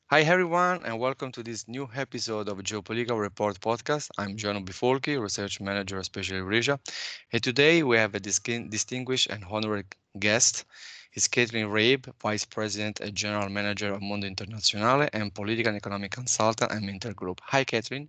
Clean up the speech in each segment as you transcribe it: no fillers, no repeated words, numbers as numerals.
Hi everyone, and welcome to this new episode of Geopolitical Report podcast. I'm Gianno Bifolchi, research manager at Special Eurasia, and today we have a distinguished and honorary guest. It's Caitlin Rabe, Vice President and General Manager of Mondo Internazionale and Political and Economic Consultant at Minter Group. Hi, Caitlin.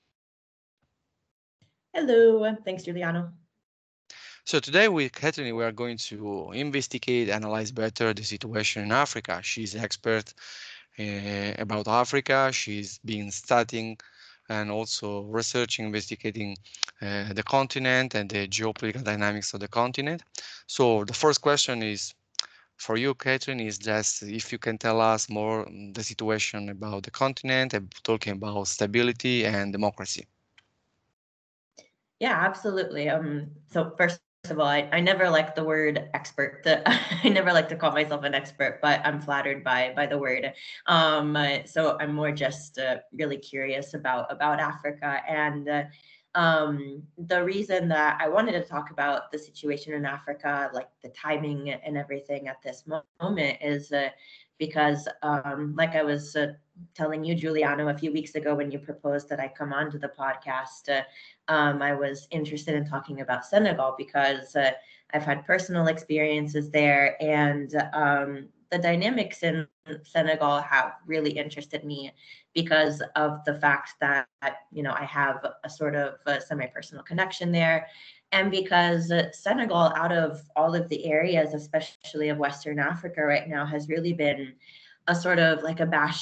Hello, thanks, Giuliano. So today with Caitlin, we are going to investigate, analyze better the situation in Africa. She's expert about Africa. She's been studying and also researching, investigating the continent and the geopolitical dynamics of the continent. So the first question is for you, Catherine, is just if you can tell us more the situation about the continent and talking about stability and democracy. Yeah, absolutely. So first of all, I never like the word expert. I never like to call myself an expert, but I'm flattered by the word. So I'm more just really curious about Africa and. The reason that I wanted to talk about the situation in Africa, like the timing and everything at this moment, is because, like I was telling you, Giuliano, a few weeks ago when you proposed that I come onto the podcast, I was interested in talking about Senegal because I've had personal experiences there, and the dynamics in Senegal have really interested me because of the fact that I have a sort of semi-personal connection there, and because Senegal, out of all of the areas, especially of Western Africa right now, has really been a sort of like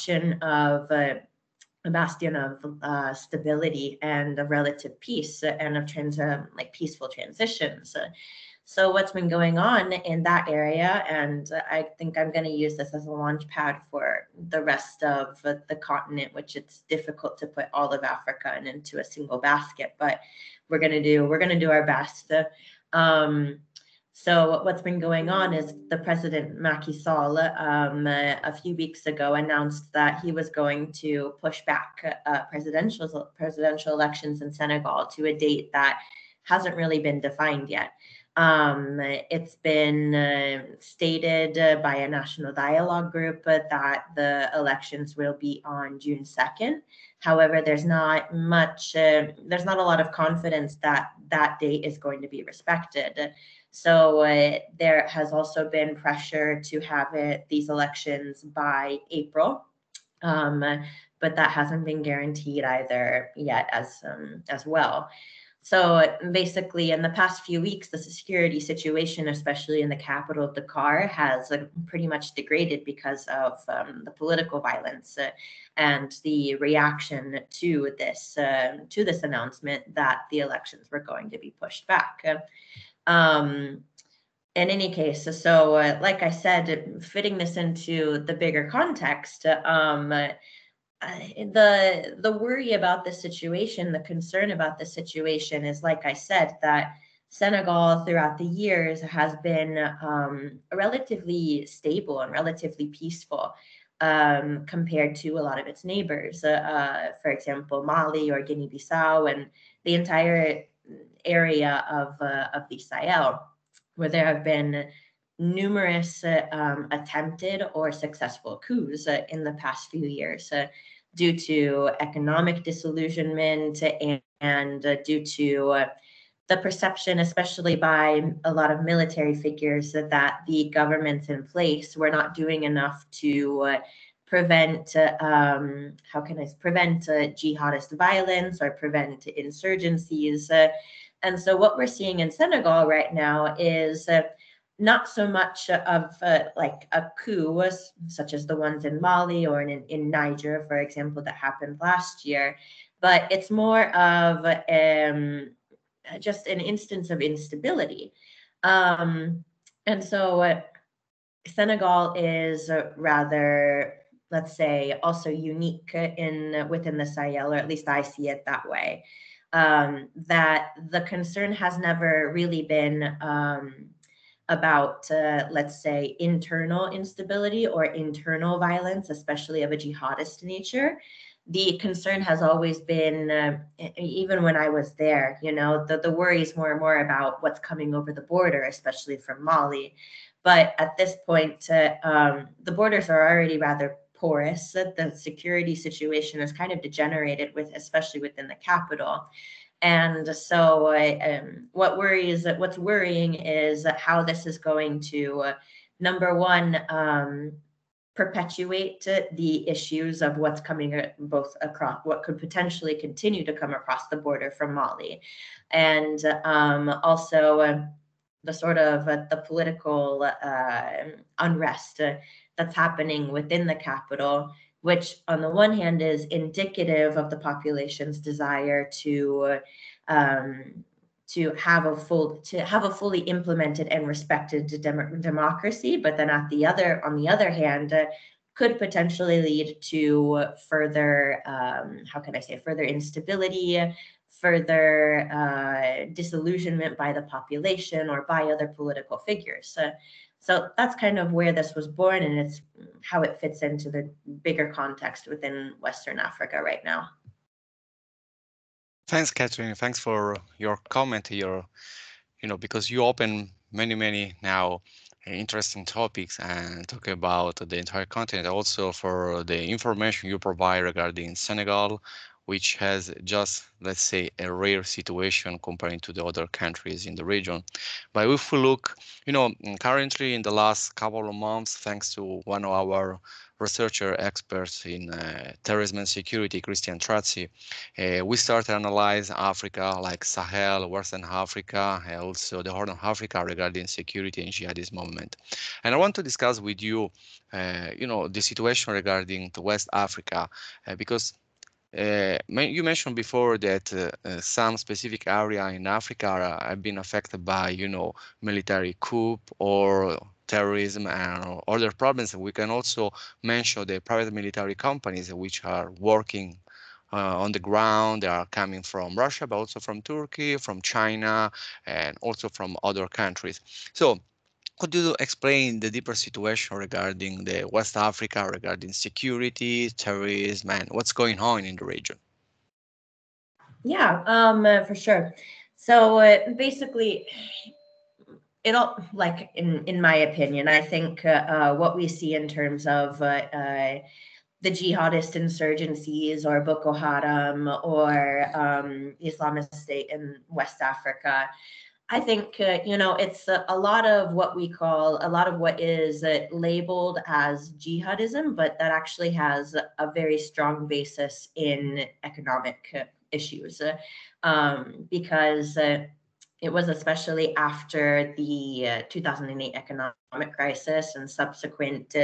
a bastion of stability and of relative peace and of like peaceful transitions. So what's been going on in that area, and I think I'm going to use this as a launch pad for the rest of the continent, which it's difficult to put all of Africa into a single basket, but we're going to do our best. Um, so what's been going on is the president Macky Sall a few weeks ago announced that he was going to push back presidential elections in Senegal to a date that hasn't really been defined yet. It's been stated by a national dialogue group that the elections will be on June 2nd. However, there's not a lot of confidence that that date is going to be respected. So there has also been pressure to have these elections by April, um, but that hasn't been guaranteed either yet as well. So basically, in the past few weeks, the security situation, especially in the capital, Dakar, has pretty much degraded because of the political violence and the reaction to this announcement that the elections were going to be pushed back. Um, in any case, so like I said, fitting this into the bigger context, the worry about the situation, the concern about the situation is, like I said, that Senegal throughout the years has been relatively stable and relatively peaceful compared to a lot of its neighbors. For example, Mali or Guinea-Bissau and the entire area of the Sahel, where there have been numerous attempted or successful coups in the past few years due to economic disillusionment and due to the perception, especially by a lot of military figures, that the governments in place were not doing enough to prevent how can I prevent jihadist violence or prevent insurgencies. And so what we're seeing in Senegal right now is not so much of like a coup, such as the ones in Mali or in Niger, for example, that happened last year, but it's more of just an instance of instability. Um, and so Senegal is rather, let's say, also unique in within the Sahel, or at least I see it that way. That the concern has never really been about, let's say, internal instability or internal violence, especially of a jihadist nature. The concern has always been, even when I was there, the worry is more and more about what's coming over the border, especially from Mali. But at this point, the borders are already rather porous. The security situation is kind of degenerated especially within the capital. And so what's worrying is how this is going to, number one, perpetuate the issues of what's coming both across, what could potentially continue to come across the border from Mali, and also the sort of the political unrest that's happening within the capital, which on the one hand is indicative of the population's desire to have a fully implemented and respected democracy, but then on the other hand, could potentially lead to further further instability, further disillusionment by the population or by other political figures. So that's kind of where this was born, and it's how it fits into the bigger context within Western Africa right now. Thanks, Catherine. Thanks for your comment here. Because you open many now interesting topics and talk about the entire continent, also for the information you provide regarding Senegal, which has just, let's say, a rare situation comparing to the other countries in the region. But if we look, currently in the last couple of months, thanks to one of our researcher experts in terrorism and security, Christian Trazzi, we start to analyze Africa, like Sahel, Western Africa, and also the Horn of Africa regarding security and jihadist movement. And I want to discuss with you, the situation regarding the West Africa, because you mentioned before that some specific area in Africa have been affected by, military coup or terrorism and other problems. We can also mention the private military companies which are working on the ground. They are coming from Russia, but also from Turkey, from China, and also from other countries. So could you explain the deeper situation regarding the West Africa, regarding security, terrorism, and what's going on in the region? Yeah, for sure. So basically, it all, like in my opinion, I think what we see in terms of the jihadist insurgencies or Boko Haram or Islamist State in West Africa, I think, it's a lot of what is labeled as jihadism, but that actually has a very strong basis in economic issues, because it was especially after the 2008 economic crisis and subsequent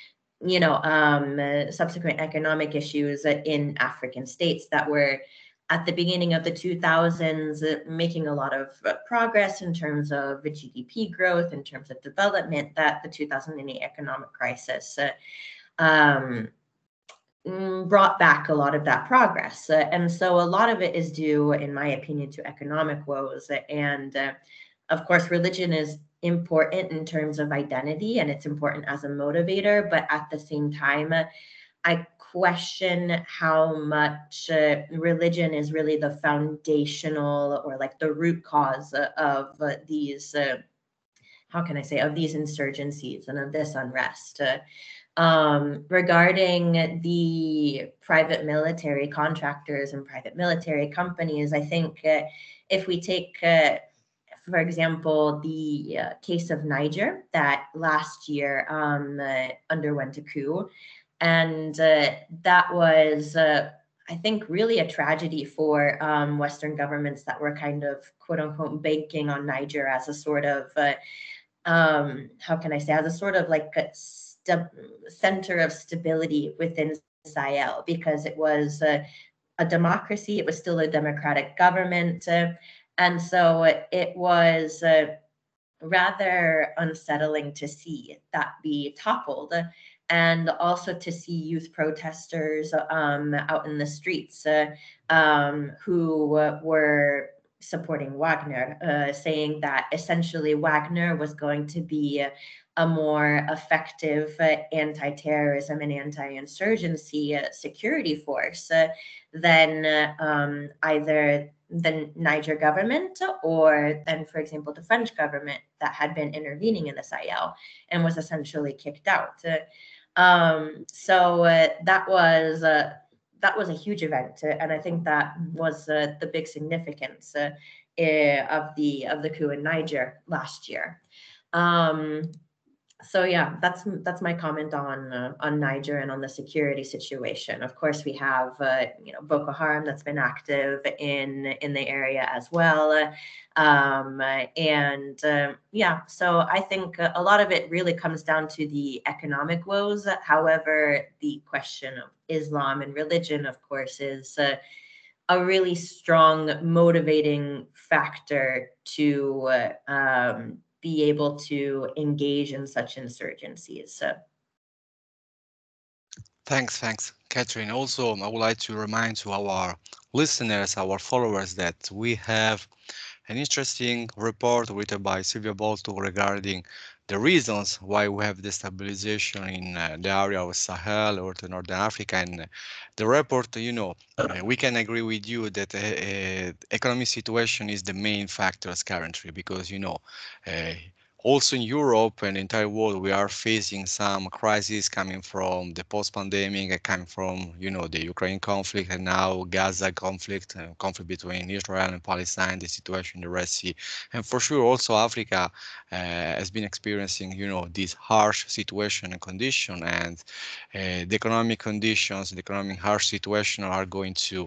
economic issues in African states that were at the beginning of the 2000s making a lot of progress in terms of GDP growth, in terms of development, that the 2008 economic crisis brought back a lot of that progress. And so a lot of it is due, in my opinion, to economic woes. And of course, religion is important in terms of identity, and it's important as a motivator, but at the same time, I question how much religion is really the foundational or like the root cause of these, of these insurgencies and of this unrest. Regarding the private military contractors and private military companies, I think if we take, for example, the case of Niger that last year underwent a coup, and that was, I think, really a tragedy for Western governments that were kind of, quote unquote, banking on Niger as a sort of, as a sort of like a center of stability within Sahel, because it was a democracy, it was still a democratic government. And so it was rather unsettling to see that be toppled, and also to see youth protesters out in the streets who were supporting Wagner, saying that essentially Wagner was going to be a more effective anti-terrorism and anti-insurgency security force than either the Niger government or then, for example, the French government that had been intervening in the Sahel and was essentially kicked out. That was a huge event, and I think that was the big significance of the coup in Niger last year. Um, so yeah, that's my comment on Niger and on the security situation. Of course, we have Boko Haram that's been active in the area as well, yeah. So I think a lot of it really comes down to the economic woes. However, the question of Islam and religion, of course, is a really strong motivating factor to be able to engage in such insurgencies. So, Thanks, Catherine. Also, I would like to remind to our listeners, our followers, that we have an interesting report written by Silvia Bolto regarding the reasons why we have destabilization in the area of Sahel or the Northern Africa. And the report, we can agree with you that economic situation is the main factors currently because, uh, also in Europe and the entire world, we are facing some crises coming from the post-pandemic, coming from, the Ukraine conflict and now Gaza conflict, conflict between Israel and Palestine, the situation in the Red Sea. And for sure, also Africa has been experiencing, this harsh situation and condition. And the economic conditions, the economic harsh situation are going to,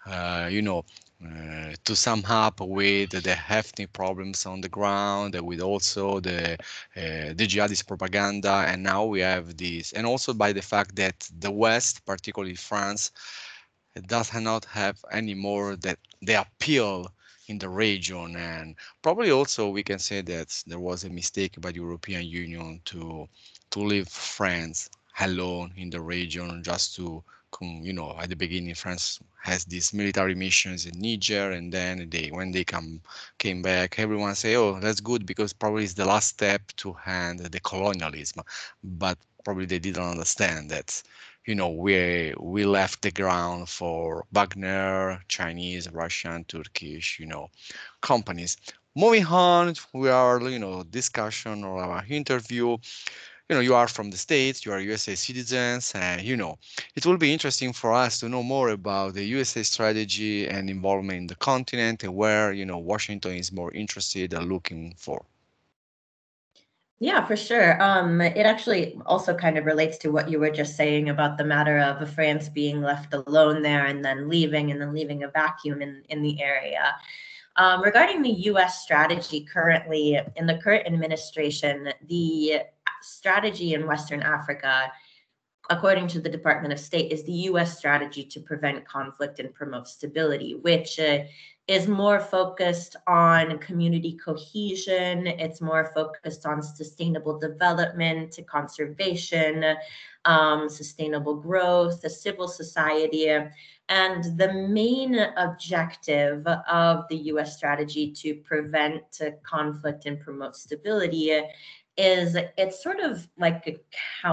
to sum up with the hefty problems on the ground, with also the jihadist propaganda, and now we have this, and also by the fact that the West, particularly France, does not have anymore that the appeal in the region, and probably also we can say that there was a mistake by the European Union to leave France alone in the region just to at the beginning France has these military missions in Niger, and then when they came back, everyone say, oh, that's good because probably it's the last step to end the colonialism, but probably they didn't understand that we left the ground for Wagner, Chinese, Russian, Turkish, companies. Moving on, we are, discussion or our interview. You are from the States, you are USA citizens, and, it will be interesting for us to know more about the USA strategy and involvement in the continent and where, Washington is more interested and looking for. yeah, for sure. It actually also kind of relates to what you were just saying about the matter of France being left alone there and then leaving a vacuum in the area. Regarding the US strategy currently, in the current administration, the strategy in Western Africa, according to the Department of State, is the US strategy to prevent conflict and promote stability, which is more focused on community cohesion. It's more focused on sustainable development, conservation, sustainable growth, the civil society. And the main objective of the US strategy to prevent conflict and promote stability is it's sort of like a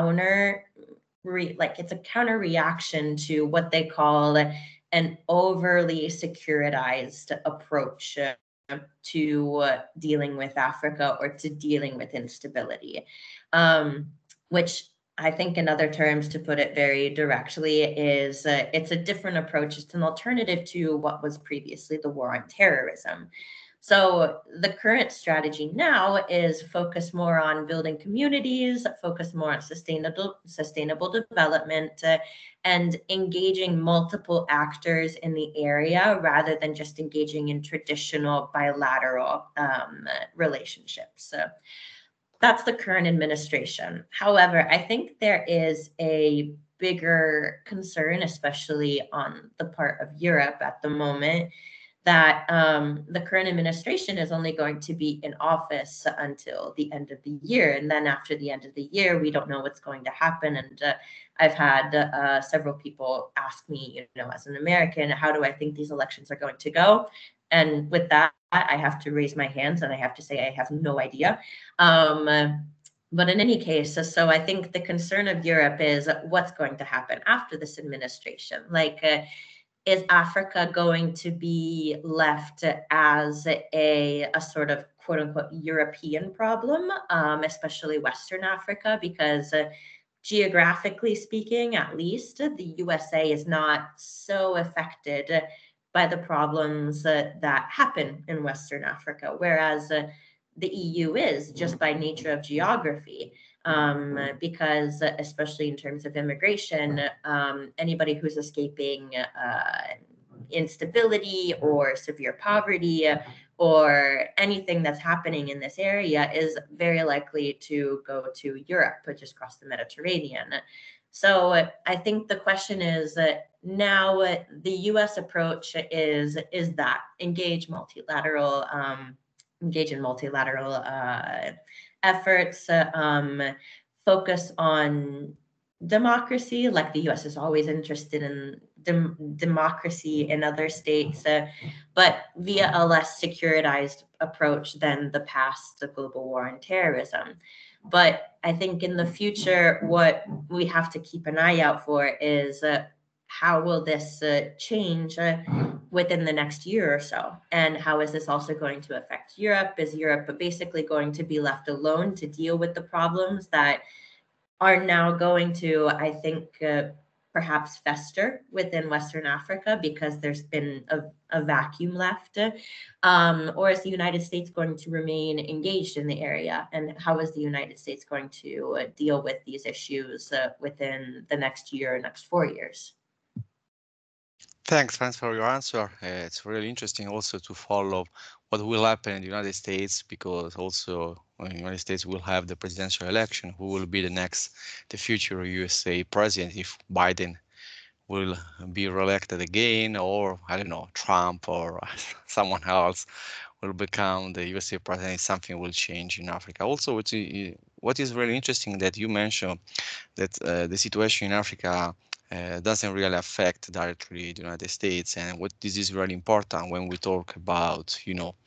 it's a counter reaction to what they call an overly securitized approach to dealing with Africa or to dealing with instability, which I think, in other terms, to put it very directly, is it's a different approach. It's an alternative to what was previously the war on terrorism. So the current strategy now is focus more on building communities, focus more on sustainable development, and engaging multiple actors in the area rather than just engaging in traditional bilateral relationships. So that's the current administration. However, I think there is a bigger concern, especially on the part of Europe at the moment, that the current administration is only going to be in office until the end of the year. And then after the end of the year, we don't know what's going to happen. And I've had several people ask me, as an American, how do I think these elections are going to go? And with that, I have to raise my hands and I have to say I have no idea. But in any case, so I think the concern of Europe is what's going to happen after this administration. Is Africa going to be left as a sort of quote unquote European problem, especially Western Africa? Because geographically speaking, at least, the USA is not so affected by the problems that happen in Western Africa, whereas the EU is, just by nature of geography. Because especially in terms of immigration, anybody who's escaping instability or severe poverty or anything that's happening in this area is very likely to go to Europe, just across the Mediterranean. So I think the question is now the U.S. approach is that engage in multilateral efforts, focus on democracy, like the U.S. is always interested in democracy in other states, but via a less securitized approach than the past, the global war on terrorism. But I think in the future, what we have to keep an eye out for is how will this change within the next year or so? And how is this also going to affect Europe? Is Europe basically going to be left alone to deal with the problems that are now going to, I think, perhaps fester within Western Africa because there's been a vacuum left? Or is the United States going to remain engaged in the area? And how is the United States going to deal with these issues within the next year, next 4 years? Thanks for your answer. It's really interesting also to follow what will happen in the United States, because also in the United States will have the presidential election. Who will be the future USA president, if Biden will be reelected again, or I don't know, Trump or someone else will become the USA president? Something will change in Africa. Also, what is really interesting that you mentioned that the situation in Africa doesn't really affect directly the United States, and what this is really important when we talk about,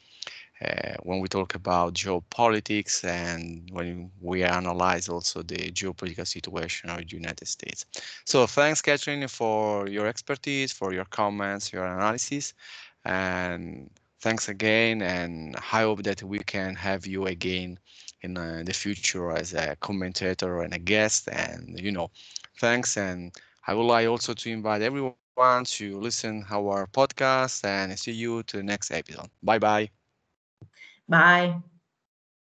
when we talk about geopolitics and when we analyze also the geopolitical situation of the United States. So thanks, Catherine, for your expertise, for your comments, your analysis, and thanks again. And I hope that we can have you again in the future as a commentator and a guest. And thanks. And I would like also to invite everyone to listen our podcast, and see you to the next episode. Bye bye. Bye.